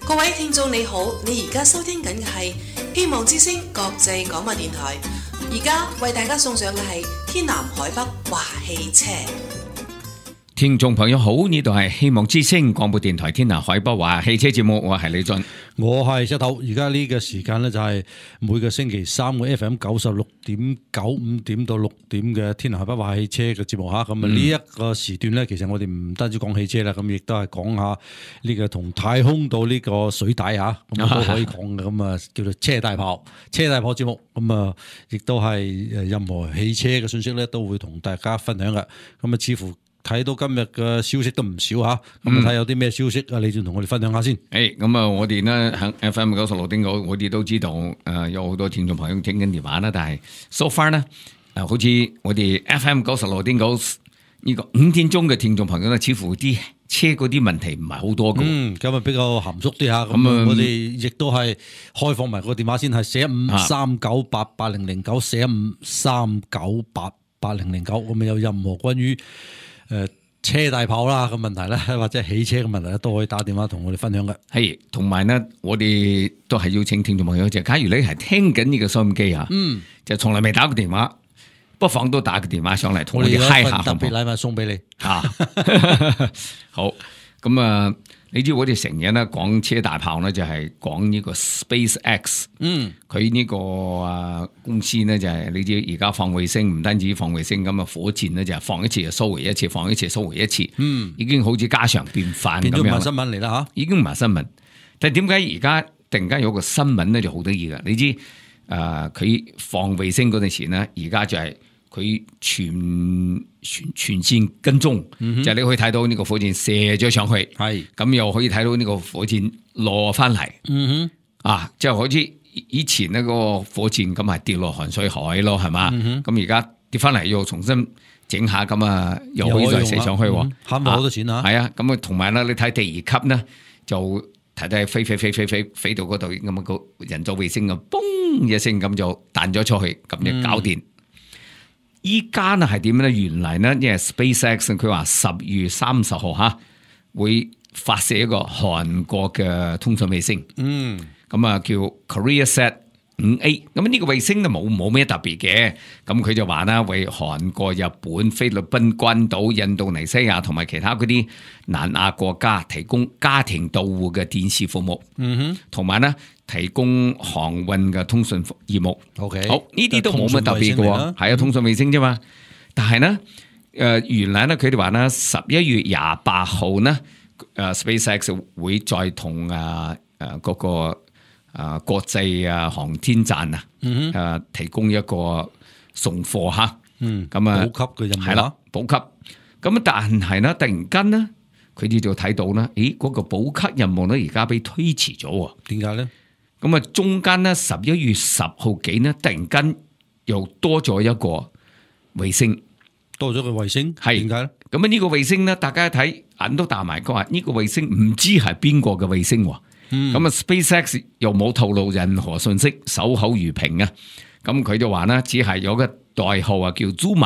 各位聽眾你好，你而家收聽緊嘅係希望之聲國際廣播電台，而家為大家送上嘅係天南海北話汽車。 聽眾朋友好，呢度係希望之聲廣播電台天南海北話汽車節目，我係李俊， 我係石頭。而家呢個時間呢，就係每個星期三嘅 FM 96.9 點到6點嘅天南海北話汽車嘅節目吓。咁啊呢一個時段呢，其實我哋唔單止講汽車啦，咁亦都係講下呢個同太空到呢個水底吓，咁都可以講嘅。咁啊叫做車大炮節目。咁啊亦都係任何汽車嘅信息呢，都會同大家分享嘅。咁啊似乎睇到今日嘅消息都唔少吓，咁啊睇有啲咩消息啊？你仲同我哋分享下先。 咁啊，我哋呢喺 FM 96.9，我哋都知道有好多聽眾朋友聽緊電話啦，但係 so far 呢，好似我哋 FM 96.9呢個5點鐘嘅聽眾朋友呢，似乎啲車嗰啲問題唔係好多嘅。 咁啊比較含蓄啲吓，咁啊我哋亦都係開放埋個電話先，係4539880009 4539880009，咁啊有任何關於車大炮啦嘅問題咧，或者汽車嘅問題咧，都可以打電話同我哋分享嘅。 係，同埋呢，我哋都係邀請聽眾朋友，就假如你係聽緊呢個收音機啊，就從來未打過電話，不妨都打個電話上嚟同我哋嗨下， 特別禮物送俾你啊！好，咁啊，你知我哋成日咧講車大炮咧，就係講呢個 SpaceX，佢呢個公司咧就係你知而家放衛星，唔單止放衛星咁啊，火箭咧就係放一次就收回一次，放一次收回一次，已經好似家常便飯咁樣。變咗唔係新聞嚟啦吓，已經唔係新聞。但係點解而家突然間有個新聞咧就好得意噶？你知佢放衛星嗰陣時咧，而家就係佢全線跟蹤，就係你可以睇到呢個火箭射咗上去，係咁又可以睇到呢個火箭落翻嚟，即係好似以前呢個火箭咁係跌落鹹水海咯，係嘛？咁而家跌翻嚟又重新整下，咁啊又可以再射上去，慳咗好多錢啊！ 係啊，咁啊同埋咧，你睇第二級呢，就睇睇飛到嗰度，咁啊個人造衛星咁，嘣一聲咁就彈咗出去，咁就搞掂。依家呢係點咧？原來呢，因為 SpaceX 佢話10月30號會發射一個韓國嘅通訊衛星，咁啊叫 KoreaSat 5A。咁呢個衛星呢冇咩特別嘅，咁佢就話啦，為韓國、日本、菲律賓、關島、印度尼西亞同埋其他嗰啲南亞國家提供家庭到戶嘅電視服務，同埋呢，提供航運嘅通訊業務。OK， 好，呢啲都冇乜特別嘅，係啊，通訊衛星啫嘛。但係呢，原來呢，佢哋話呢11月28號呢，SpaceX 會再同嗰個國際航天站提供一個送貨吓，咁啊補給嘅任務係啦，補給。咁但係呢，突然間呢，佢哋就睇到呢，嗰個補給任務呢，而家被推遲咗。 點解呢？ 咁啊，中間呢11月10號幾呢，突然間又多咗一個衛星， 多咗個衛星，係點解咧？ 咁啊，呢個衛星呢，大家一睇眼都大埋，佢話呢個衛星唔知係邊個嘅衛星。咁啊，SpaceX 又冇透露任何信息，守口如瓶啊。咁佢就話呢，只係有個代號叫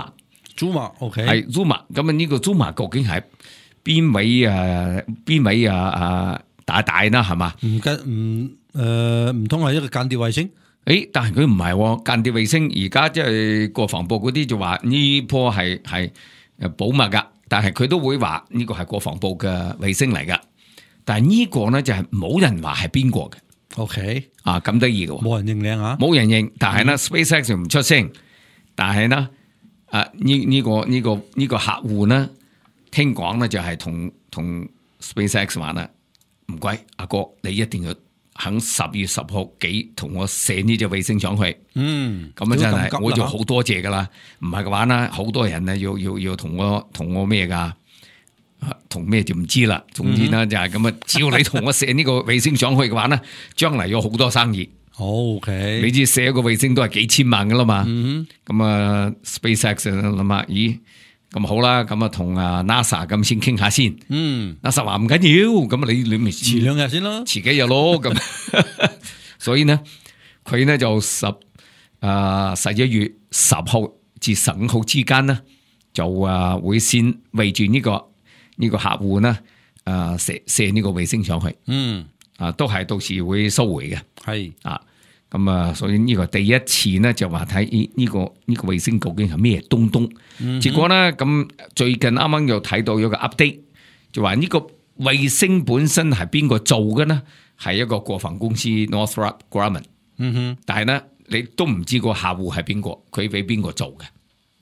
Zuma，OK， 係 Zuma。咁啊，呢個 Zuma 究竟係邊位大啦，係嘛？ 唔通係一個間諜衛星？ 但係佢唔係間諜衛星，而家即係國防部嗰啲就話呢波係保密噶，但係佢都會話呢個係國防部嘅衛星嚟噶。但係呢個呢就係冇人話係邊個嘅。 OK， 咁得意嘅， 冇人認領啊， 冇人認。但係呢 SpaceX 唔出聲，但係呢呢個客戶呢，聽講呢就係同 SpaceX 話啦，唔該阿哥，你一定要肯10月10號幾同我射呢隻衛星上去。咁啊真係我就好多謝噶啦，唔係嘅話呢，好多人呢要同我咩噶，同咩就唔知啦。總之呢就係咁啊，只要你同我射呢個衛星上去嘅話呢，將來有好多生意。 OK， 你知射一個衛星都係幾千萬噶啦嘛。咁啊 SpaceX 諗下，咦？咁好啦，咁啊同NASA 咁先傾下先。NASA 話唔緊要，咁你咪遲兩日先咯， 遲幾日咯。咁所以呢，佢呢就11月10號至15號之間呢，就會先圍住呢個客戶呢，射呢個衛星上去。 都係到時會收回嘅。 係啊，咁啊，所以呢個第一次呢，就話睇呢個衛星究竟係咩東東。結果呢，咁最近啱啱又睇到有個 update，就話呢個衛星本身係邊個做嘅呢？係一個國防公司 Northrop Grumman。但係呢，你都唔知個客戶係邊個，佢俾邊個做嘅。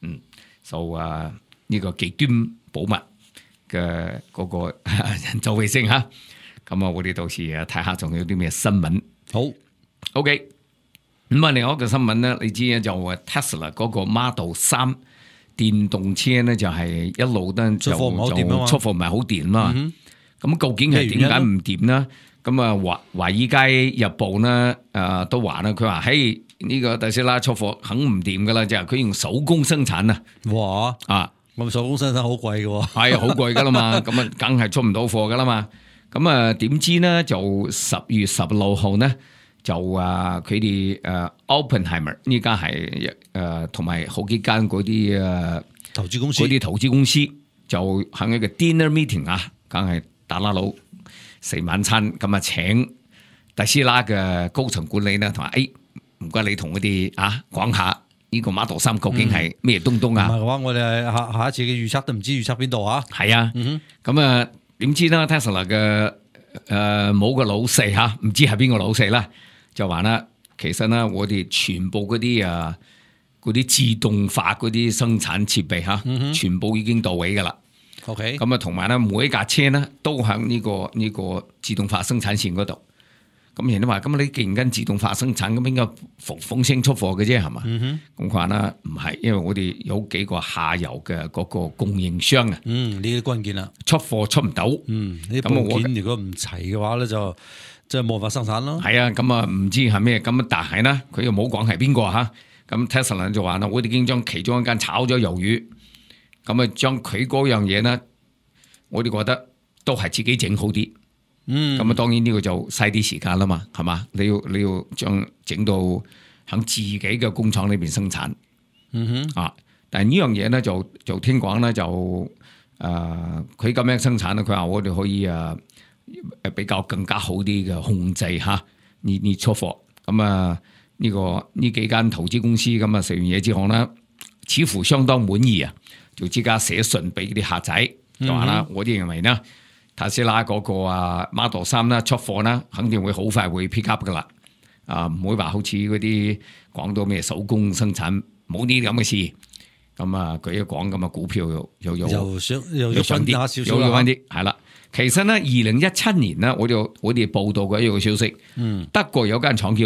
呢個極端保密嘅嗰個人造衛星嚇。咁我哋到時睇下仲有啲咩新聞。 好 OK。咁另外一個新聞咧，你知咧就 Tesla 嗰個 Model 3電動車咧就係一路都就出貨唔係好掂嘛。咁究竟係點解唔掂呢？咁華爾街日報呢都話咧，佢話嘿呢個特斯拉出貨肯唔掂噶啦，就係佢用手工生產啊。 哇！咁手工生產好貴嘅喎， 係好貴噶啦嘛，咁梗係出唔到貨噶啦嘛。咁點知呢？就10月16號呢，就佢哋Oppenheimer 呢家係同埋好幾間嗰啲投資公司， 嗰啲投資公司就喺一個 dinner meeting 啊，梗係打拉佬食晚餐，咁請特斯拉嘅高層管理呢，同埋唔該你同佢哋講下呢個 Model 3究竟係咩東東啊？ 唔係嘅話，我哋下一次嘅預測都唔知預測邊度啊？ 係啊，咁點知啦 Tesla 嘅冇個老細嚇，唔知係邊個老細啦，就話啦，其實呢，我哋全部嗰啲自動化嗰啲生產設備嚇，全部已經到位噶啦。 OK， 咁同埋咧，每一架車咧都喺呢個自動化生產線嗰度。咁人都話：咁你既然跟自動化生產，咁應該風聲出貨嘅啫，係嘛？咁佢話啦，唔係，因為我哋有幾個下游嘅嗰個供應商啊。 呢啲關鍵啦， 出貨出唔到。 呢啲部件如果唔齊嘅話咧，就即係冇辦法生產咯。 係啊，咁唔知係咩？咁但係呢，佢又冇講係邊個嚇。咁 Tesla 就話啦，我哋已經將其中一間炒咗魷魚，咁將佢嗰樣嘢呢，我哋覺得都係自己整好啲。咁當然呢個就嘥啲時間啦嘛，係嘛？你要將整到喺自己嘅工廠裏邊生產。但係呢樣嘢呢，就聽講呢，就佢咁樣生產咧，佢話我哋可以比較更加好啲嘅控制嚇呢出貨。咁呢幾間投資公司咁食完嘢之後呢，似乎相當滿意啊，就即刻寫信俾啲客仔，就話啦，我哋認為呢，特斯拉嗰個Model 3啦出貨啦，肯定會好快會 pick up 噶啦，唔會話好似嗰啲講到咩手工生產冇呢啲咁嘅事。咁佢一講咁股票又上啲，又要翻啲，係啦。其實呢，2017年呢，我哋報道過一個消息，德國有間廠叫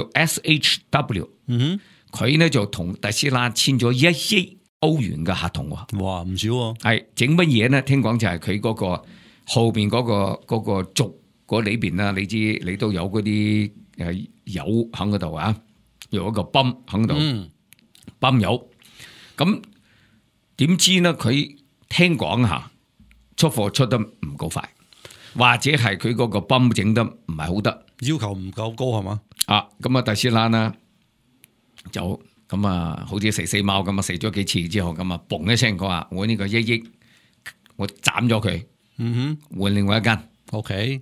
SHW，佢呢就同特斯拉簽咗1億歐元嘅合同喎。 哇，唔少喎！ 係整乜嘢呢？聽講就係佢嗰個後邊嗰個軸嗰裏邊啦，你知你都有嗰啲油喺嗰度啊，有一個泵喺度，泵油。咁點知呢？佢聽講下出貨出得唔夠快。或者係佢嗰個泵整得唔係好得， 要求唔夠高係嘛？ 咁特斯拉呢就咁好似食死貓咁食咗幾次之後咁嘣一聲，佢話我呢個1億我斬咗佢，換另外一間。 OK，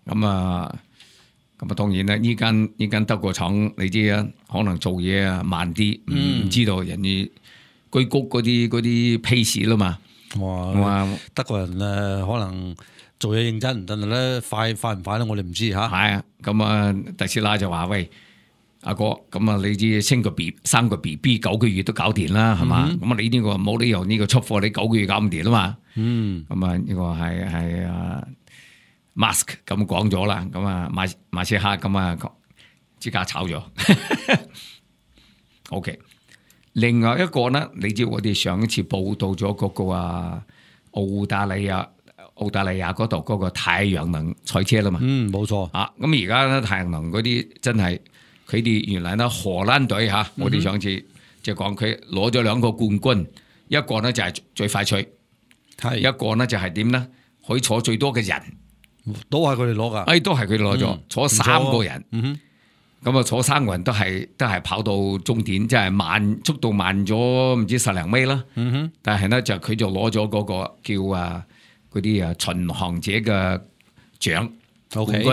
咁當然啦，呢間德國廠你知啊，可能做嘢慢啲，唔知道人哋居谷嗰啲 pace 啦嘛。 哇！德國人可能做嘢認真，但係咧快唔快咧，我哋唔知嚇。 係咁特斯拉就話：喂，阿哥，咁你知生個 BB 9個月都搞掂啦，係嘛？咁你呢個冇理由呢個出貨你9個月搞唔掂啦嘛。呢個係Musk 咁講咗啦，馬斯克咁即刻炒咗。OK， 另外一個呢，你知我哋上一次報道咗嗰個澳大利亞嗰度嗰個太陽能賽車啦嘛。 冇錯。 咁而家咧太陽能嗰啲真係佢哋原來咧荷蘭隊我哋上次就講佢攞咗2個冠軍，一個呢就係最快脆，一個呢就係點呢？可以坐最多嘅人， 都係佢哋攞噶。 都係佢哋攞咗，坐3個人。咁坐3個人都係跑到終點，即係速度慢咗唔知10零米啦。但係呢就佢就攞咗嗰個叫嗰啲巡航者嘅獎冠軍，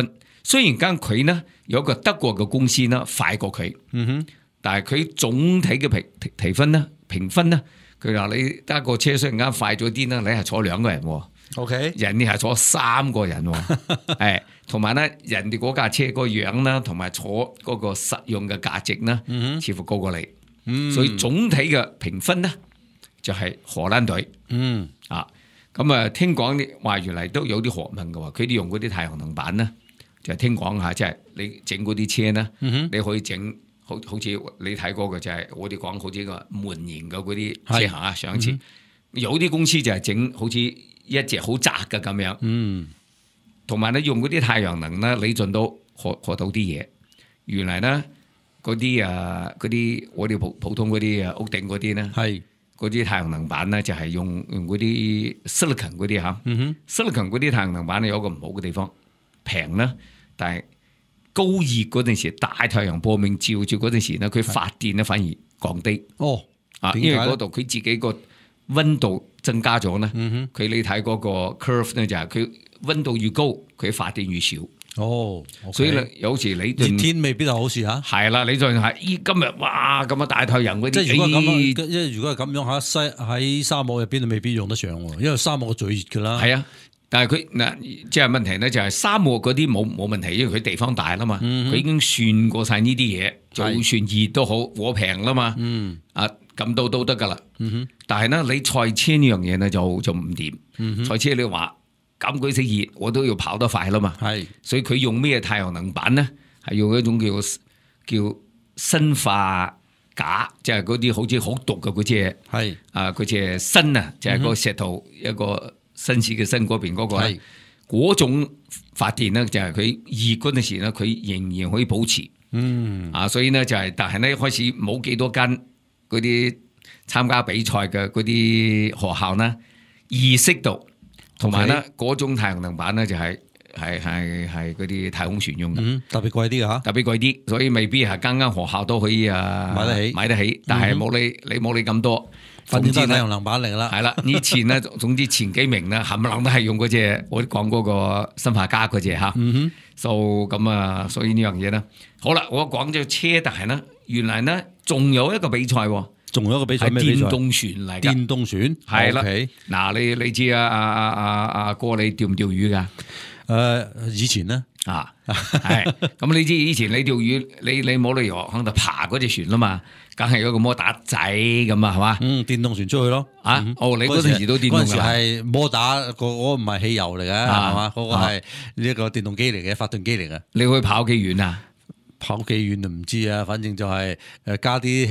雖然間佢呢有一個德國嘅公司呢快過佢，但係佢總體嘅評分呢，佢話你得個車雖然間快咗啲啦，你係坐2個人喎。 OK， 人哋係坐3個人喎，同埋咧人哋嗰架車個樣啦，同埋坐嗰個實用嘅價值呢，似乎高過你，所以總體嘅評分呢，就係荷蘭隊，咁啊聽講話原來都有啲學問嘅喎，佢哋用嗰啲太陽能板呢，就聽講下，即係你整嗰啲車呢，你可以整好似你睇過嘅就係我哋講好似個門型嘅嗰啲車行啊上次，有啲公司就係整好似一隻好窄嘅咁樣，同埋咧用嗰啲太陽能咧，你盡到學到啲嘢。原來咧嗰啲我哋普通嗰啲屋頂嗰啲咧，嗰啲太陽能板咧就係用嗰啲 silicon 嗰啲嚇，silicon 嗰啲太陽能板咧有個唔好嘅地方，平啦，但係高熱嗰陣時，大太陽搏命照住嗰陣時咧，佢發電咧反而降低。因為嗰度佢自己個溫度增加咗咧，佢你睇嗰個 curve 咧就係佢溫度越高，佢發電越少。所以咧有時你熱天未必係好事嚇。 係啦，你再係今日哇咁啊大太陽嗰啲， 即係如果係咁樣喺沙漠入邊，未必用得上喎，因為沙漠最熱㗎啦。 係啊，但係佢嗱即係問題咧就係沙漠嗰啲冇問題，因為佢地方大啦嘛，佢已經算過晒呢啲嘢，就算熱都好，我平啦嘛。咁都得㗎啦。但係咧你賽車呢樣嘢咧就唔掂。賽車你話咁鬼死熱，我都要跑得快啦嘛。所以佢用咩太陽能板咧？係用一種叫砷化钾，即係嗰啲好似好毒嘅嗰隻。嗰隻砷啊，就係嗰個石頭一個紳士嘅砷嗰邊嗰個。嗰種發電咧就係佢熱嗰陣時咧，佢仍然可以保持。所以咧就係，但係咧開始冇幾多間嗰啲參加比賽嘅嗰啲學校呢，意識到，同埋咧嗰種太陽能板咧就係嗰啲太空船用嘅， 特別貴啲㗎， 特別貴啲，所以未必係間學校都可以買得起，但係冇你冇你咁多， 反正都係太陽能板嚟㗎啦。 係啦，以前咧總之前幾名咧冚唪唥都係用嗰隻我講嗰個砷化鎵嗰隻嚇，咁啊，所以呢樣嘢咧，好啦，我講咗車，但係咧原來咧仲有一個比賽喎。 仲有一個比賽咩比賽？ 電動船嚟㗎。電動船係啦。嗱，你知阿哥你釣唔釣魚㗎？ 以前咧係咁，你知以前你釣魚，你冇理由喺度爬嗰隻船啦嘛，梗係有個摩打仔咁啊，係嘛？ 電動船出去咯。 你嗰陣時都電動㗎。 嗰陣時係摩打，嗰個唔係汽油嚟嘅，係嘛？嗰個係呢一個電動機嚟嘅，發動機嚟嘅。 你可以跑幾遠啊？ 跑幾遠就唔知啊，反正就係加啲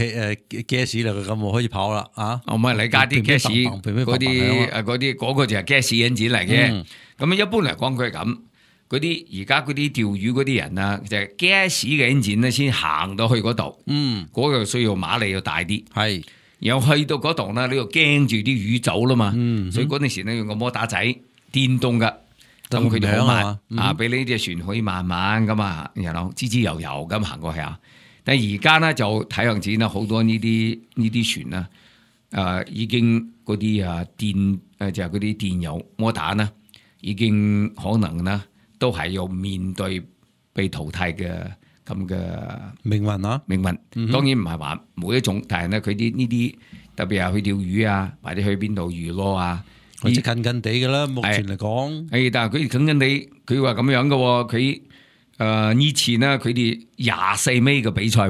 gas 啦，咁可以跑啦啊！ 唔係你加啲 gas 嗰個就係 gas engine嚟嘅。咁一般嚟講佢係咁，嗰啲而家嗰啲釣魚嗰啲人啊，就係 gas 嘅 engine 咧先行到去嗰度。嗰個需要馬力要大啲。係，然後去到嗰度咧，你又驚住啲魚走啦嘛。所以嗰陣時咧用個摩打仔電動㗎。咁佢哋好慢俾呢隻船可以慢慢咁啊，然後滋滋游游咁行過去啊。但係而家咧就睇樣子啦，好多呢啲船啦，已經嗰啲電就係嗰啲電油摩打啦，已經可能啦都係要面對被淘汰嘅咁嘅命運啊！ 命運當然唔係話每一種，但係咧佢啲呢啲特別係去釣魚啊，或者去邊度娛樂啊。 或者近近地嘅啦，目前嚟講。 但係佢近近地，佢話咁樣嘅喎，佢以前咧佢哋24米嘅比賽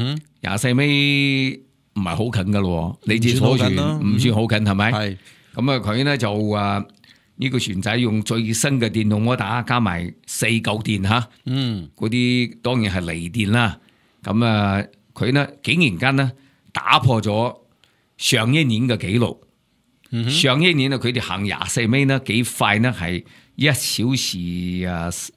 ，24米唔係好近嘅咯，你自己坐船唔算好近係咪？係。咁啊，佢咧就呢個船仔用最新嘅電動摩打加埋4嚿電嚇，嗰啲當然係離電啦。咁啊，佢咧竟然間咧打破咗上一年嘅紀錄。上一年佢哋行24米呢幾快呢？係1小時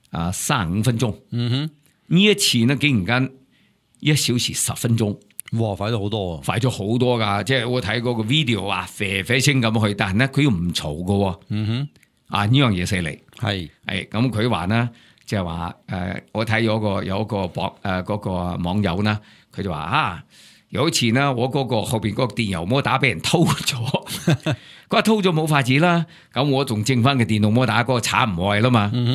35分鐘。呢一次呢竟然間1小時10分鐘。 哇！快咗好多， 快咗好多㗎！即係我睇嗰個 video 啊，啡啡聲咁去，但係呢佢又唔嘈㗎。呢樣嘢犀利。係咁佢話呢，即係話我睇咗有一個嗰個網友呢，佢就話有一次呢，我嗰個後邊嗰個電油摩打俾人偷咗，佢話偷咗冇法子啦，咁我仲剩翻嘅電動摩打嗰個插唔壞啦嘛，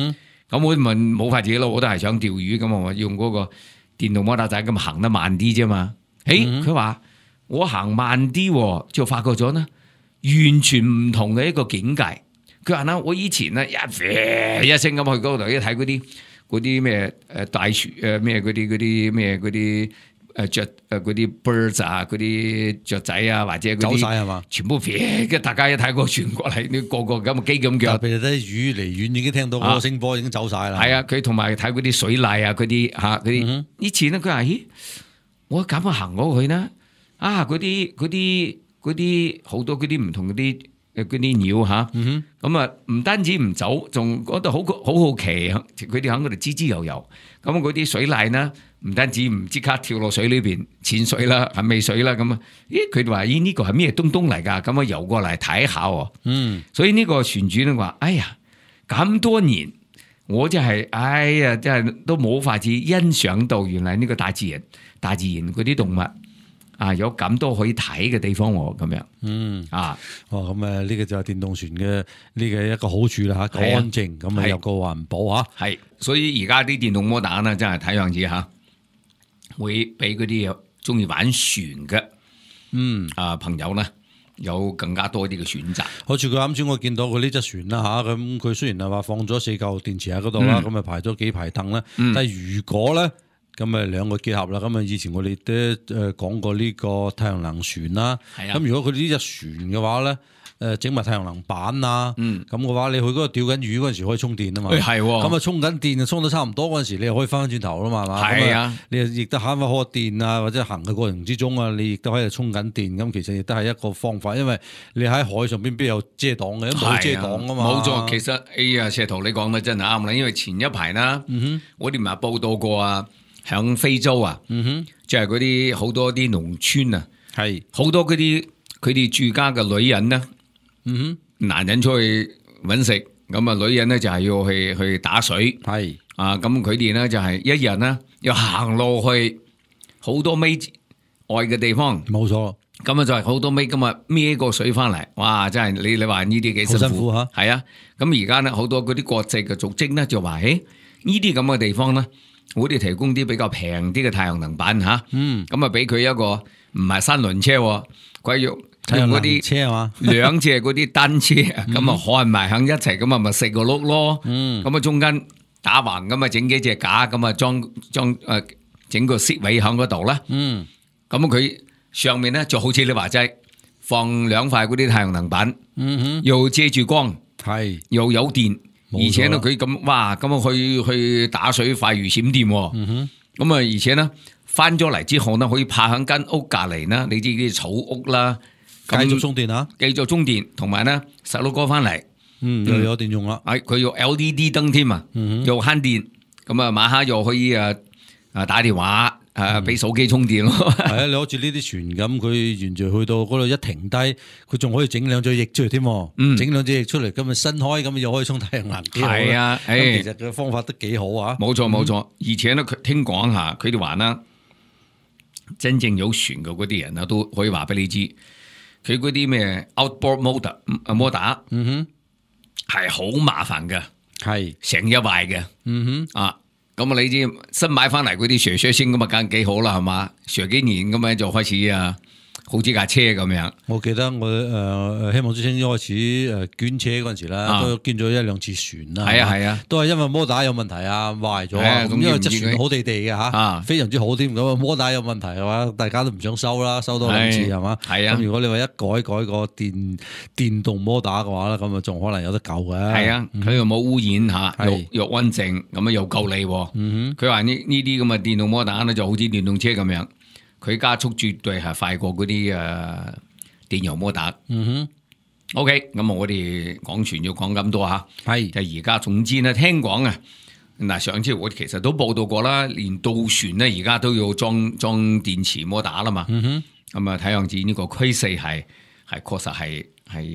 咁我問冇法子咯，我都係想釣魚咁，我用嗰個電動摩打仔咁行得慢啲啫嘛。佢話我行慢啲喎，就發覺咗呢，完全唔同嘅一個境界。佢話呢，我以前呢一聲咁去嗰度一睇嗰啲咩大樹咩嗰啲咩嗰啲雀嗰啲 birds 啊，嗰啲雀仔啊，或者嗰啲走晒係嘛？ 全部嘅，大家一睇個船過嚟，你個個咁機咁腳。 特別係啲魚離遠已經聽到嗰個聲波已經走晒啦。 係啊，佢同埋睇嗰啲水獺啊，嗰啲嚇嗰啲。以前咧，佢話：咦，我咁行過去啦，嗰啲好多嗰啲唔同嗰啲鳥嚇。咁啊，唔單止唔走，仲嗰度好好奇，佢哋喺嗰度滋滋游游。咁嗰啲水獺呢，唔單止唔即刻跳落水裏邊淺水啦，係未水啦咁啊？佢哋話：咦，呢個係咩東東嚟㗎？咁啊游過嚟睇下喎。所以呢個船主咧話：哎呀，咁多年我真係，真係都冇法子欣賞到原來呢個大自然嗰啲動物啊有咁多可以睇嘅地方喎，咁樣。 咁呢個就係電動船嘅呢個一個好處啦嚇，夠安靜，咁啊又夠環保嚇。 係，所以而家啲電動摩打呢，真係睇樣子嚇，會俾嗰啲中意玩船嘅朋友呢，有更加多啲嘅選擇。 好似佢啱先我見到佢呢隻船啦嚇，咁佢雖然係話放咗4嚿電池喺嗰度啦，咁啊排咗幾排凳啦，但係如果咧，咁咪兩個結合啦。咁啊，以前我哋都講過呢個太陽能船啦。咁如果佢呢隻船嘅話咧，整埋太陽能板啊，咁嘅話，你去嗰度釣緊魚嗰陣時可以充電啊嘛。咁啊，充緊電就充到差唔多嗰陣時，你又可以翻返轉頭啦嘛，係嘛？係啊，你亦都慳翻好多電啊，或者行嘅過程之中啊，你亦都可以充緊電。咁其實亦都係一個方法，因為你喺海上邊有遮擋嘅，冇遮擋啊嘛。冇錯， 其實石頭你講得真係啱啦，因為前一排啦，我哋咪報道過啊。響非洲啊，即係嗰啲好多啲農村啊，係好多嗰啲佢哋住家嘅女人咧，男人出去搵食，咁啊女人咧就係要去打水，係啊，咁佢哋咧就係一日咧要行落去好多米外嘅地方， 冇錯， 咁啊就係好多米咁啊孭個水翻嚟，哇！真係你話呢啲幾辛苦吓，係啊，咁而家咧好多嗰啲國際嘅組織咧就話，呢啲咁嘅地方咧。我哋提供啲比較平啲嘅太陽能板吓，咁啊俾佢一個唔係三輪車，佢用嗰啲車係嘛 ，2隻嗰啲單車，咁啊焊埋響一齊，咁啊咪4個轆咯，咁啊中間打橫咁啊整幾隻架，咁啊裝整個飾位響嗰度啦，咁佢上面咧就好似你話齋放2塊嗰啲太陽能板，又遮住光，係又有電。而且咧佢咁哇咁啊去打水快如閃電，咁啊而且咧翻咗嚟之後呢，可以泊喺間屋隔離啦，你知啲草屋啦， 繼續充電啊， 繼續充電，同埋咧細佬哥翻嚟， 又有電用啦， 佢用 LED 燈添啊，又慳電，咁啊晚黑又可以打電話。俾手機充電咯， 係啊！你好似呢啲船咁，佢沿住去到嗰度一停低，佢仲可以整2隻翼出嚟添，整2隻翼出嚟，咁咪伸開，咁又可以充太陽能。係啊，咁其實嘅方法都幾好啊！ 冇錯冇錯，而且咧，佢聽講下，佢哋話啦，真正有船嘅嗰啲人啊，都可以話俾你知，佢嗰啲咩 outboard motor 摩打，係好麻煩嘅，係成日壞嘅，咁啊！你知新買翻嚟嗰啲唰聲咁啊，梗幾好啦，係嘛？唰幾年咁樣就開始好似架車咁樣。我記得我希望之星一開始捐車嗰陣時啦，都捐咗1-2次船啦。係啊，都係因為摩打有問題啊，壞咗。咁因為隻船好地地嘅吓，非常之好添。咁啊，摩打有問題嘅話，大家都唔想收啦，收多2次係嘛？係啊。咁如果你話一改個電動摩打嘅話咧，咁啊仲可能有得救嘅。係啊，佢又冇污染吓，又溫靜，咁啊又夠力。佢話呢啲咁嘅電動摩打咧，就好似電動車咁樣。佢加速絕對係快過嗰啲電油摩打。OK， 咁我哋講船要講咁多吓，係就而家總之咧，聽講啊，嗱上次我其實都報道過啦，連渡船咧而家都要裝電池摩打啦嘛。咁啊睇樣子呢個趨勢係確實係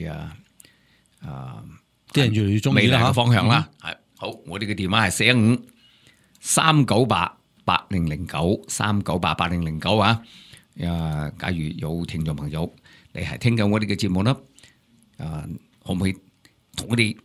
啲人越嚟越中意啦吓方向啦。係好，我哋嘅電話係415-8009，398-8009啊！假如有聽眾朋友，你係聽緊我哋嘅節目啦，可唔可以同我哋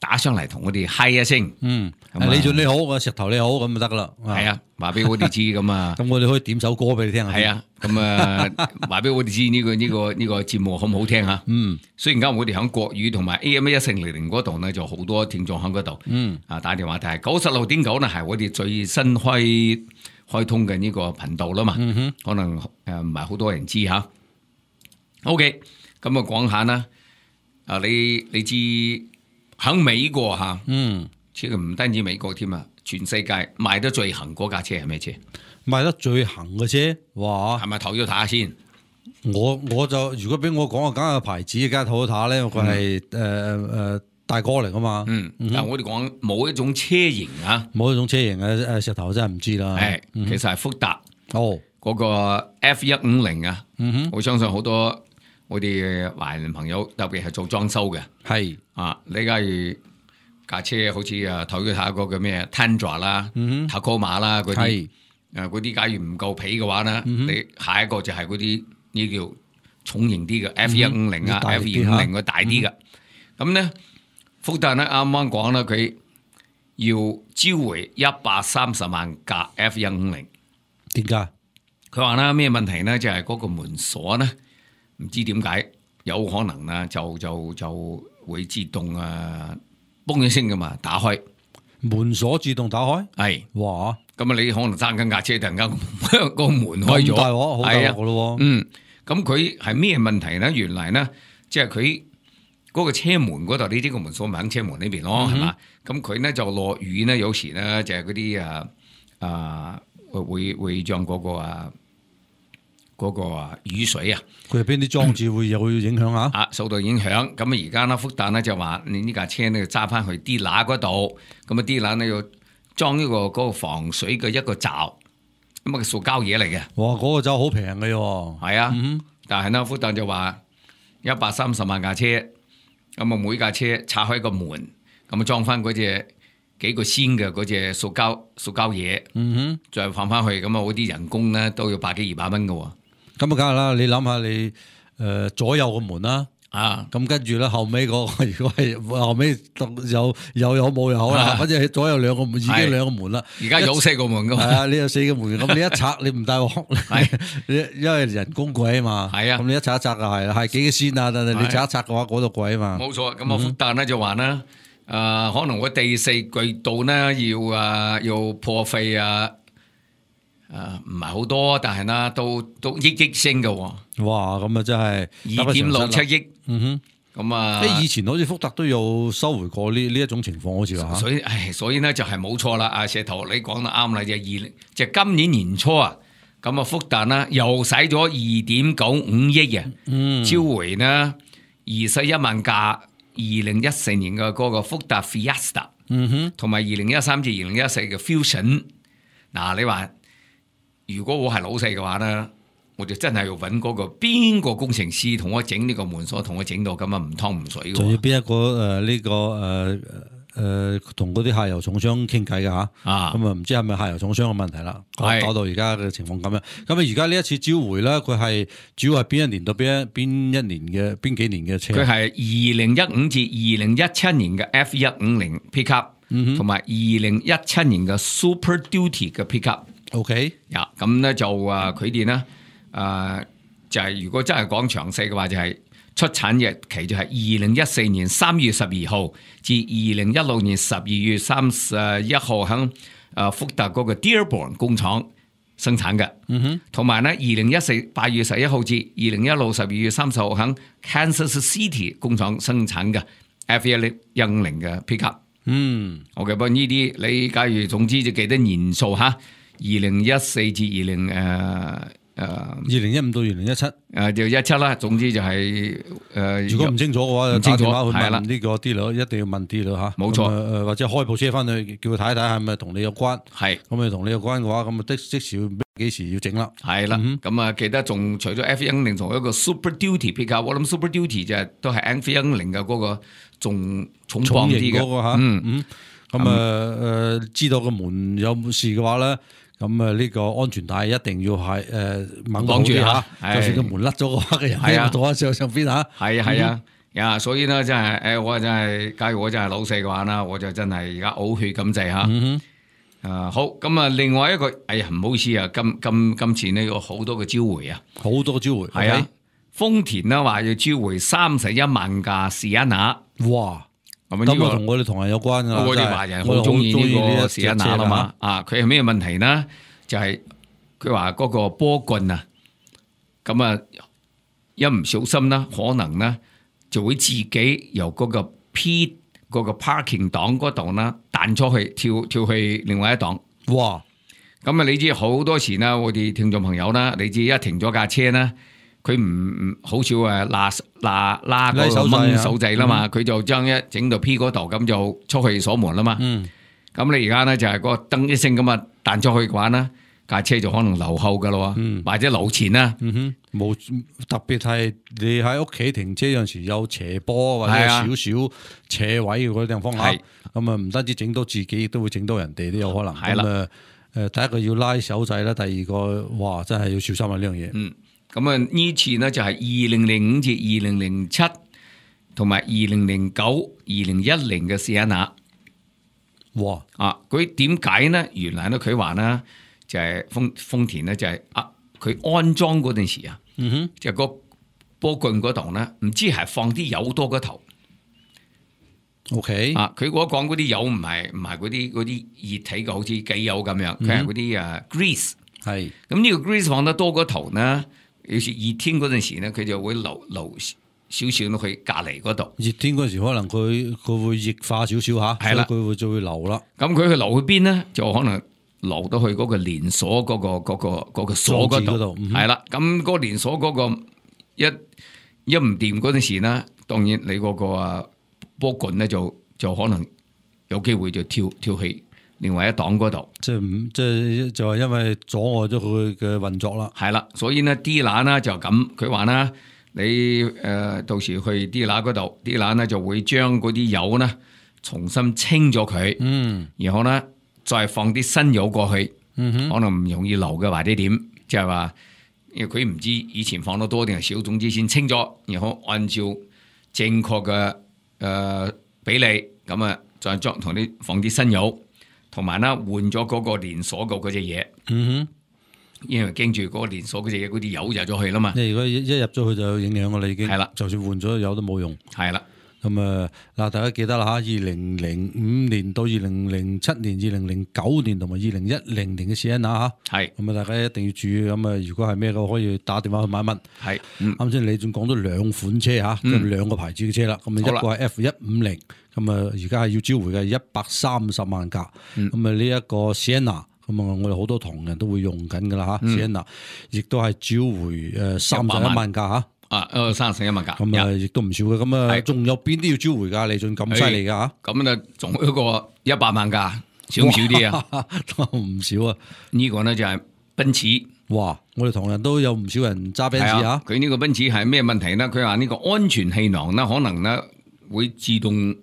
打上嚟同我哋嗨一聲， 你做你好，石頭你好咁就得噶啦。 係啊，話俾我哋知咁啊。 咁我哋可以點首歌俾你聽下。 係啊，咁啊話俾我哋知呢個節目好唔好聽嚇？雖然而家我哋喺國語同埋 AM1400嗰度呢，就好多聽眾喺嗰度，打電話睇96.9呢係我哋最新開通嘅呢個頻道啦嘛，可能唔係好多人知嚇。OK， 咁啊講下啦，你知喺美國嚇，即係唔單止美國添啊，全世界賣得最行嗰架車係咩車？ 賣得最行嘅車，哇！ 係咪Toyota先？ 我就如果俾我講啊，梗係牌子梗係Toyota咧，佢係大哥嚟噶嘛。 但我哋講冇一種車型啊， 冇一種車型嘅石頭真係唔知啦。 係，其實係福特嗰個 F150啊，我相信好多我哋華人朋友特別係做裝修嘅， 係啊，你假如架車好似Toyota嗰個咩 Tundra 啦、Tacoma 啦嗰啲。嗰啲假如唔夠皮嘅話咧，你下一個就係嗰啲呢叫重型啲嘅 F150啊、F250 個大啲嘅。咁咧，福特咧啱啱講啦，佢要召回130萬架 F150。 點解？佢話咧咩問題咧？就係嗰個門鎖咧，唔知點解有可能啦，就會自動嘣一聲噶嘛，打開門鎖自動打開。 係， 哇！ 咁啊！你可能揸緊架車，突然間個門開咗， 好大鑊咯。 咁佢係咩問題咧？原來咧，即係佢嗰個車門嗰度，呢啲個門鎖咪喺車門呢邊咯，係嘛？咁佢咧就落雨咧，有時咧就係嗰啲會將嗰個雨水啊， 佢入邊啲裝置會有影響啊？ 受到影響。咁啊，而家咧福特咧就話你呢架車咧揸翻去啲乸嗰度，咁啊啲乸咧要裝呢嗰個防水嘅一個罩，咁啊塑膠嘢嚟嘅。哇！ 嗰個罩好平嘅喎。 係啊，但係呢福特就話130萬架車，咁啊每架車拆開個門，咁啊裝翻嗰隻幾個先嘅嗰隻塑膠嘢，再放翻去，咁啊嗰啲人工咧都要100幾200蚊嘅。咁啊梗係啦，你諗下你左右個門啦。咁跟住咧，後尾如果係後尾有冇又好啦，反正左右兩個門已經兩個門啦。 而家有4個門噶嘛？ 係啊，你有4個門，咁你一拆你唔帶鑊，因為人工貴啊嘛。係啊，咁你一拆就係啦，係幾個先啊？但係你拆一拆嘅話，嗰度貴啊嘛。冇錯，咁啊福特咧就話咧，可能我第4季度咧要破費啊。唔係好多，但係呢都億升嘅。哇！咁啊真係2.67億。咁啊，以前好似福特都有收回過呢一種情況，好似話。所以呢就係冇錯啦。阿石頭，你講得啱啦，就今年年初啊，咁啊福特呢又使咗2.95億啊，召回呢21萬架2014年嘅嗰個福特 Fiesta，同埋2013至2014嘅 Fusion。嗱，你話？如果我係老細嘅話咧，我就真係要揾嗰個邊個工程師同我整呢個門鎖，同我整到咁啊唔湯唔水嘅。仲要邊一個同嗰啲下游廠商傾偈嘅嚇？咁啊唔知係咪下游廠商嘅問題啦？搞到而家嘅情況咁樣。咁啊而家呢一次召回咧，佢係主要係邊一年到邊一年嘅邊幾年嘅車？佢係2015至2017年嘅 F150 pickup，同埋2017年嘅 Super Duty 嘅 pickup。OK， 咁咧就佢哋咧就係如果真係講詳細嘅話，就係出產日期就係2014年3月12號至2016年12月31號喺福特嗰個 Dearborn 工廠生產嘅，同埋咧2014 8月11號至2016 12月30號喺 Kansas City 工廠生產嘅 F110 嘅 pickup。OK， 不過呢啲你假如總之就記得年數嚇。2014至2015到2017，就17啦。總之就係如果唔清楚嘅話，打電話去問呢個啲佬，一定要問啲佬嚇。冇錯，或者開部車翻去叫佢睇睇係咪同你有關。係咁啊，同你有關嘅話，咁啊即時幾時要整啦。係啦，咁啊記得仲除咗 F150同一個 Super Duty pickup，我諗 Super Duty 就係都係 F150嘅嗰個仲重磅啲嘅嚇。咁啊知道個門有事嘅話咧。咁啊，呢個安全帶一定要係綁住嚇，就算個門甩咗嘅話，嘅人喺度坐喺上邊嚇。係啊係啊， 呀，所以咧真係，我真係，假如我真係老細嘅話啦，我就真係而家嘔血咁滯嚇。好，咁啊，另外一個，哎呀，唔好意思啊，今次呢有好多個召回啊， 好多個召回， 係啊，豐田呢話要召回31萬架Sienna， 哇！ 咁咁啊，同我哋同仁有關㗎， 我哋華人好中意呢個Sienna啦嘛。啊，佢係咩問題呢？就係佢話嗰個波棍啊，咁啊一唔小心啦，可能呢就會自己由嗰個 P 嗰個 parking 檔嗰度啦彈出去，跳去另外一檔。 哇！ 咁啊，你知好多時啦，我哋聽眾朋友啦，你知一停咗架車啦，佢唔好少拉嗰個掹手掣啦嘛，佢就將一整到 P 嗰度，咁就出去鎖門啦嘛。咁你而家咧就係個燈一聲咁啊彈出去嘅話咧，架車就可能留後噶咯，或者留前啦。 冇特別係你喺屋企停車有陣時有斜坡或者有少少斜位嗰啲地方嚇，咁啊唔單止整到自己，亦都會整到人哋都有可能。咁啊第一個要拉手掣啦，第二個哇真係要小心啊呢樣嘢。 咁啊呢次呢就係2005至2007同埋2009、2010嘅Sienna。 哇！ 啊，佢點解呢？原來咧佢話呢就係豐田咧就係佢安裝嗰陣時啊，就個波棍嗰度咧，唔知係放啲油多過頭。 OK， 佢講嗰啲油唔係嗰啲熱體嘅，好似機油咁樣，佢係嗰啲grease。 係咁呢個 grease 放得多過頭呢，有時熱天嗰陣時咧，佢就會流少少落去隔離嗰度。 熱天嗰時可能佢會液化少少嚇，係啦，佢就會流啦。 咁佢去流去邊咧？就可能流到去嗰個連鎖嗰個鎖嗰度，係啦。咁嗰個連鎖嗰個一唔掂嗰陣時咧，當然你嗰個波棍咧就可能有機會就跳去另外一檔嗰度。 即係就係因為阻礙咗佢嘅運作啦。 係啦，所以呢啲乸呢就咁，佢話啦，你到時去啲乸嗰度，啲乸呢就會將嗰啲油呢重新清咗佢，然後呢再放啲新油過去，可能唔容易流嘅或者點，即係話，因為佢唔知以前放得多定係少，總之先清咗，然後按照正確嘅比例，咁啊再同你放啲新油，同埋呢換咗嗰個連鎖嘅嗰隻嘢，因為驚住嗰個連鎖嗰隻嘢嗰啲油入咗去啦嘛。 如果一入咗去就有影響㗎啦，已經係啦，就算換咗油都冇用。 係啦。 咁大家記得啦嚇，2005年到2007年、2009年同埋2010年嘅Sienna嚇，係咁大家一定要注意。咁如果係咩嘅，可以打電話去問一問。係，啱先你仲講咗兩款車嚇，咁兩個牌子嘅車啦。咁一個係 F150，咁而家係要召回嘅130萬架。咁呢一個Sienna，咁我哋好多同仁都會用緊㗎啦嚇，Sienna，亦都係召回31萬架嚇。 31萬架， 咁亦都唔少嘅。咁仲有邊啲要召回㗎？李俊咁犀利㗎嚇？ 咁啊，仲有一個100萬架，少唔少啲啊？ 唔少啊！ 呢個呢就係奔馳。 哇！我哋同仁都有唔少人揸奔馳啊。 佢呢個奔馳係咩問題呢？佢話呢個安全氣囊呢，可能呢會自動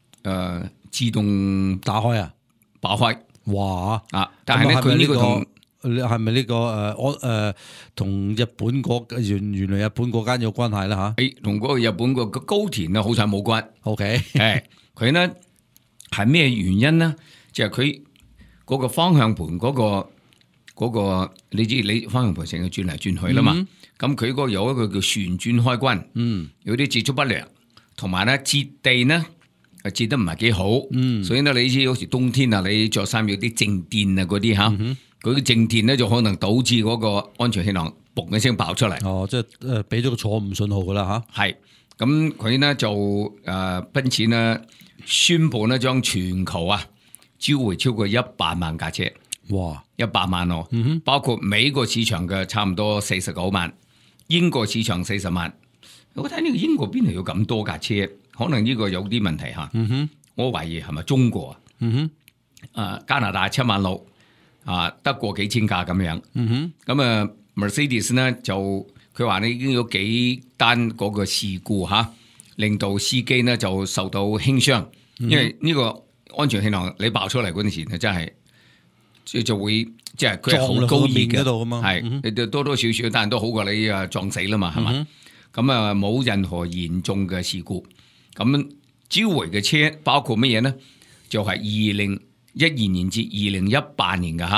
打開啊，爆開。哇！但係咧佢呢個同係咪呢個同日本原來日本嗰間有關係啦嚇？同嗰個日本個高田咧好彩冇關。OK， 佢呢係咩原因呢？就係佢嗰個方向盤嗰個，你知你方向盤成日轉嚟轉去啦嘛。咁佢嗰個有一個叫旋轉開關，有啲接觸不良，同埋咧接地呢接得唔係幾好。所以呢，你知有時冬天啊，你着衫有啲靜電啊嗰啲嚇。佢嘅靜電咧就可能導致嗰個安全氣囊嘣一聲爆出嚟。即係俾咗個錯誤信號噶啦嚇。係，咁佢呢就奔馳呢宣布呢將全球召回超過100萬架車。哇！100萬哦，包括美國市場嘅差唔多49萬，英國市場40萬。我睇呢個英國邊度有咁多架車？可能呢個有啲問題嚇。我懷疑係咪中國加拿大7萬6。德國幾千架咁樣，咁Mercedes 呢就佢話呢已經有幾單嗰個事故令到司機呢就受到輕傷，因為呢個安全氣囊你爆出嚟嗰陣時呢真係就會即係佢係好高熱嘅，係你多多少少，但係都好過你撞死啦嘛，係嘛？ 咁啊冇任何嚴重嘅事故。咁召回嘅車包括乜嘢呢？就係2012年至2018年嘅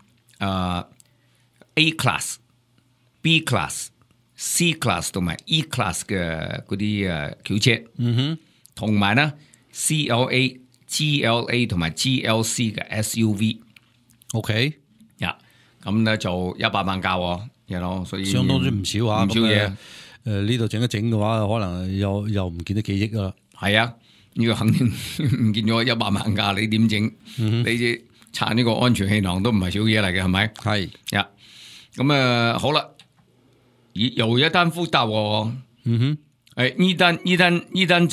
A class、B class、C class 同埋 E class 嘅嗰啲轎車，同埋呢 CLA、GLA 同埋 GLC 嘅 SUV。OK， 咁咧就100萬架喎，所以相當之唔少啊， 唔少嘢。 呢度整一整嘅話，可能又唔見得幾億啊。 係啊，呢個肯定唔見咗100萬架，你點整？你拆呢個安全氣囊都唔係少嘢嚟嘅，係咪？ 係呀，咁好啦，又一單福特喎。呢單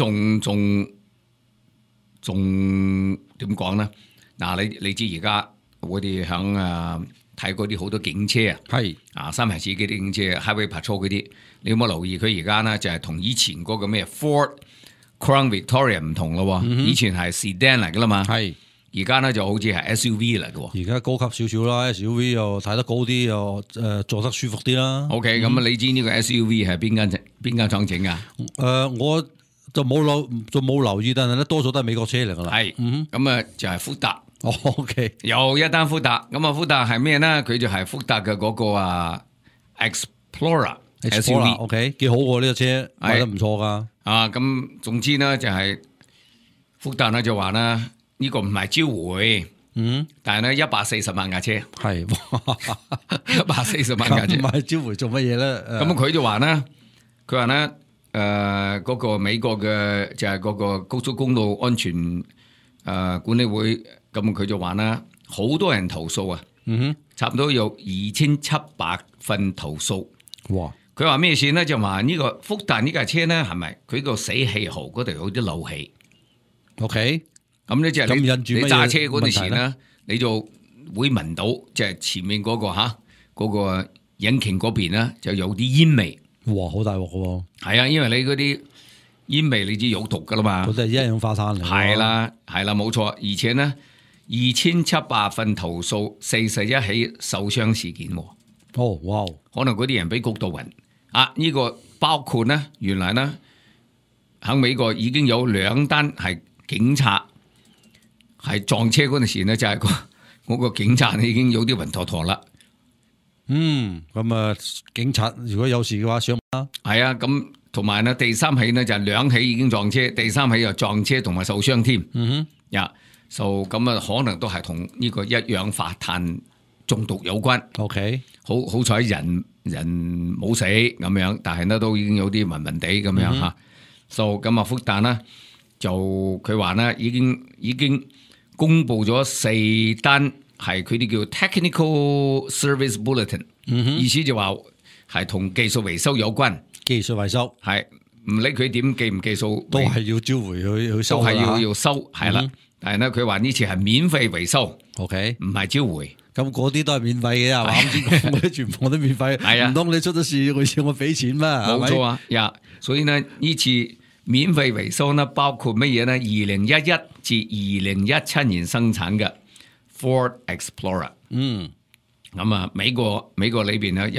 仲點講咧？嗱，你知而家我哋響睇嗰啲好多警車啊， 係三牌子嗰啲警車 Highway Patrol 嗰啲，你有冇留意佢而家咧就係同以前嗰個咩 Ford Crown Victoria 唔同咯？以前係 Sedan 嚟噶啦嘛，係而家咧就好似係 SUV 嚟嘅。而家高級少少啦 ，SUV 又睇得高啲，又坐得舒服啲啦。 OK，咁你知呢個 SUV 係邊間廠整啊？ 我就冇留意，但係咧多數都係美國車嚟噶啦。 係，咁就係福特。 OK， 又一單福特，咁福特係咩咧？佢就係福特嘅嗰個Explorer SUV。OK， 幾好喎呢個車，賣得唔錯噶。 咁總之咧就係福特咧就話咧呢個唔係召回，但係咧140萬架車，係140萬架車， 唔係召回做乜嘢咧？ 咁佢就話咧，嗰個美國嘅就係嗰個高速公路安全管理會。咁佢就話啦，好多人投訴啊，差唔多有2700份投訴。哇！佢話咩事咧？就話呢個福特呢架車咧，係咪佢個死氣喉嗰度有啲漏氣 ？OK， 咁咧即係你揸車嗰陣時咧，你就會聞到即係前面嗰個引擎嗰邊咧就有啲煙味。 哇！好大鑊嘅喎。係啊，因為你嗰啲煙味你知有毒噶啦嘛。 嗰啲係一氧化碳嚟。 係啦，冇錯，而且咧。2700份投訴，41起受傷事件。 哇！ 可能嗰啲人俾焗到暈。呢個包括呢，原來呢喺美國已經有2單係警察係撞車嗰陣時呢，就係嗰個警察已經有啲暈陀陀啦。 咁警察如果有事嘅話，上啦。 係啊，咁同埋呢第3起呢就係2起已經撞車，第3起又撞車同埋受傷添。咁可能都係同呢個一氧化碳中毒有關。OK， 好彩人冇死咁樣，但係呢都已經有啲暈暈地咁樣吓。咁福特呢就佢話呢已經公布咗4單係佢哋叫 Technical Service Bulletin，意思就話係同技術維修有關。技術維修係唔理佢點技唔技術， 都係要召回去收， 都係要收，係啦。但係咧，佢話呢次係免費維修 ，OK， 唔係召回。 咁嗰啲都係免費嘅，係嘛？啱先講嗰啲全部都免費，係啊，唔通你出咗事，我要我俾錢咩？ 冇錯啊，所以呢次免費維修呢，包括乜嘢呢？2011至2017年生產嘅 Ford Explorer， 咁美國裏邊呢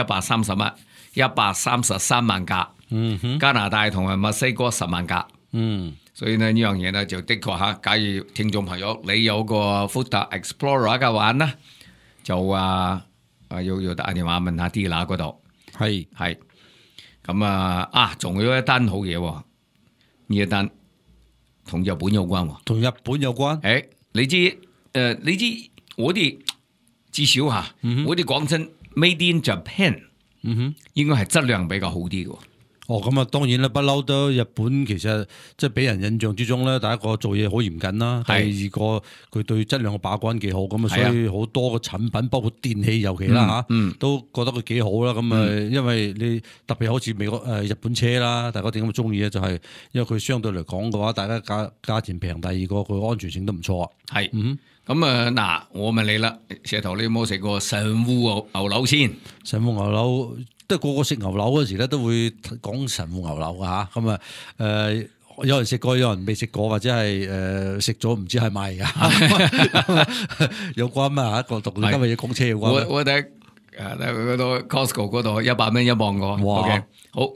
133萬架，加拿大同埋墨西哥10萬架，所以呢樣嘢呢就的確吓，假如聽眾朋友你有個福特 Explorer 嘅話呢，就要打電話問下啲啦嗰度。係咁仲有一單好嘢，呢一單同日本有關。同日本有關？你知我哋至少吓，我哋講真 Made in Japan，應該係質量比較好啲嘅。咁當然啦，不嬲都日本其實即係俾人印象之中咧，第一個做嘢好嚴謹啦，第二個佢對質量嘅把關幾好，咁所以好多嘅產品，包括電器尤其啦都覺得佢幾好啦。咁因為你特別好似美國日本車啦，大家點解咁中意咧？就係因為佢相對嚟講嘅話，大家價錢平，第二個佢安全性都唔錯。咁我問你啦，石頭，你有冇食過神戶牛柳先？神戶牛柳。即係個個食牛柳嗰時咧，都會講神戶牛柳噶吓，咁有人食過，有人未食過，或者係食咗唔知係咪噶，有關咩吓？個同今日要講車有關。我睇嗰度 Costco 嗰度100蚊一磅個。哇！Okay. 好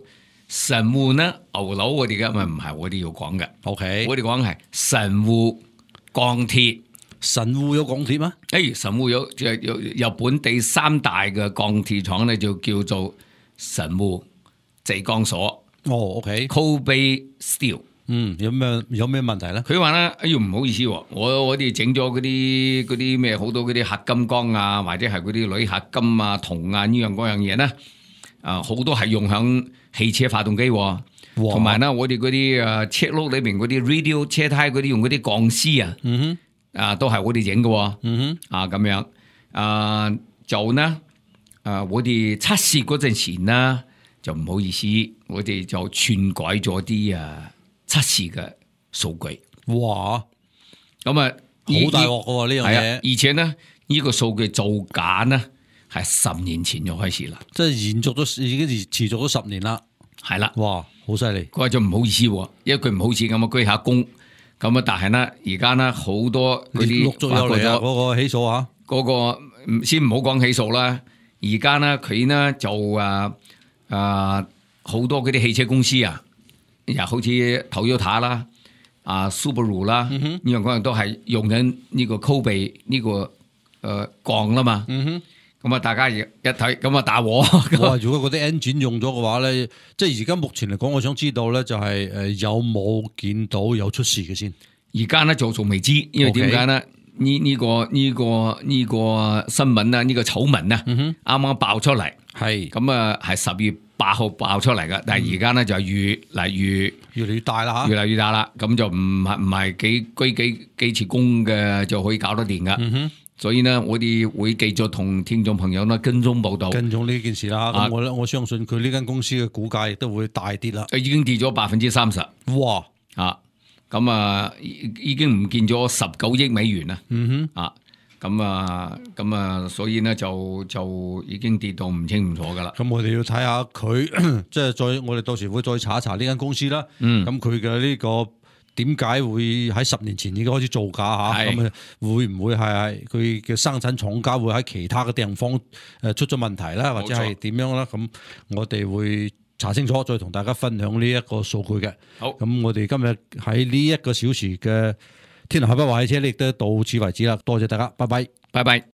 神戶呢牛樓我哋嘅咪唔係我哋要講嘅， OK， 我哋講係神戶鋼鐵。 神戶有鋼鐵咩？ 神戶有日本第3大嘅鋼鐵廠咧，就叫做神戶製鋼所。 哦 OK， Kobe Steel。 有咩問題咧？ 佢話咧，唔好意思喎，我哋整咗嗰啲咩好多嗰啲合金鋼啊，或者係嗰啲鋁合金啊、銅啊呢樣嗰樣嘢咧，好多係用響汽車發動機喎，同埋咧我哋嗰啲車轆裏邊嗰啲 radio 車胎嗰啲用嗰啲鋼絲啊，都係我哋整嘅，咁樣，就呢，我哋測試嗰陣時呢，就唔好意思，我哋就篡改咗啲測試嘅數據。 哇！ 咁好大鑊嘅呢樣嘢， 而且呢，呢個數據造假呢係10年前就開始啦， 即係延續咗已經持續咗10年啦。 係啦， 哇，好犀利！ 佢話就唔好意思，因為佢唔好似咁居下工。咁但係呢，而家呢好多嗰啲陸續有嚟啊，嗰個起訴啊， 嗰個先唔好講起訴啦。而家呢，佢呢就好多嗰啲汽車公司啊，又好似 Toyota 啦、Subaru 啦，呢樣嗰樣都係用緊呢個 Kobe 呢個鋼啦嘛。咁大家一睇咁打鑊。 哇！如果嗰啲 engine 用咗嘅話咧，即係而家目前嚟講，我想知道咧就係有冇見到有出事嘅先？ 而家咧仲未知，因為點解咧？呢個新聞啊，呢個醜聞啊，啱啱爆出嚟， 係咁係10月8號爆出嚟嘅，但係而家咧就越嚟越大啦， 越嚟越大啦，咁就唔係幾次工嘅就可以搞得掂噶。所以呢，我哋會繼續同聽眾朋友呢跟蹤報道， 跟蹤呢件事啦。咁我相信佢呢間公司嘅股價亦都會大跌啦。 已經跌咗30%。 哇！ 咁已經唔見咗19億美元啦。咁所以呢就已經跌到唔清唔楚噶啦。 咁我哋要睇下佢，即係我哋到時會再查一查呢間公司啦。咁佢嘅呢個。點解會喺10年前已經開始造假嚇？咁會唔會係佢嘅生產廠家會喺其他嘅地方出咗問題啦，或者係點樣啦？咁我哋會查清楚，再同大家分享呢一個數據嘅。 好， 咁我哋今日喺呢1個小時嘅天南海北話汽車亦都到此為止啦。多謝大家，拜拜， 拜拜。